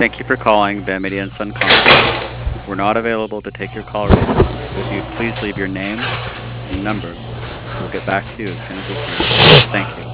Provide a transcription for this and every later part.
Thank you for calling Van Media and Son Conference. We're not available to take your call right now. So if you'd please leave your name and number, we'll get back to you as soon as we can. Thank you.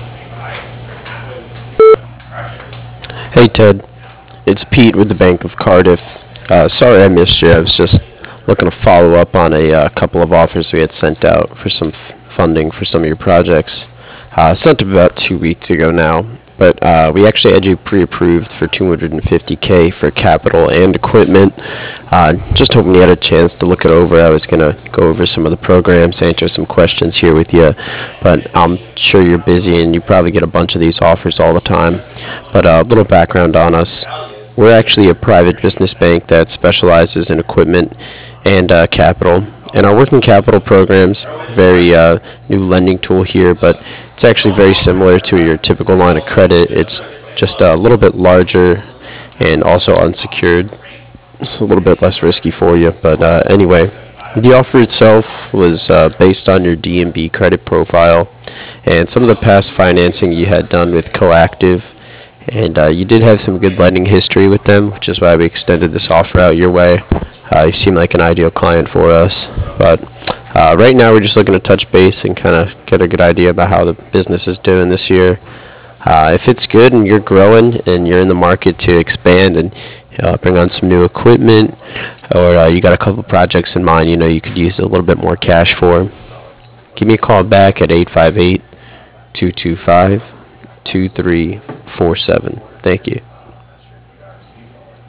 Hey Ted, it's Pete with the Bank of Cardiff. Sorry I missed you. I was just looking to follow up on a couple of offers we had sent out for some funding for some of your projects. Sent them about 2 weeks ago now, but we actually had you pre-approved for 250K for capital and equipment. Just hoping you had a chance to look it over. I was going to go over some of the programs, answer some questions here with you, but I'm sure you're busy and you probably get a bunch of these offers all the time. But a little background on us. We're actually a private business bank that specializes in equipment and capital. And our working capital program's very new lending tool here, but it's actually very similar to your typical line of credit. It's just a little bit larger and also unsecured. It's a little bit less risky for you. But anyway, the offer itself was based on your D&B credit profile and some of the past financing you had done with Coactive. And you did have some good lending history with them, which is why we extended this offer out your way. You seem like an ideal client for us. But right now we're just looking to touch base and kind of get a good idea about how the business is doing this year. If it's good and you're growing and you're in the market to expand and bring on some new equipment, or you got a couple projects in mind you could use a little bit more cash for, give me a call back at 858-225-2347. Thank you.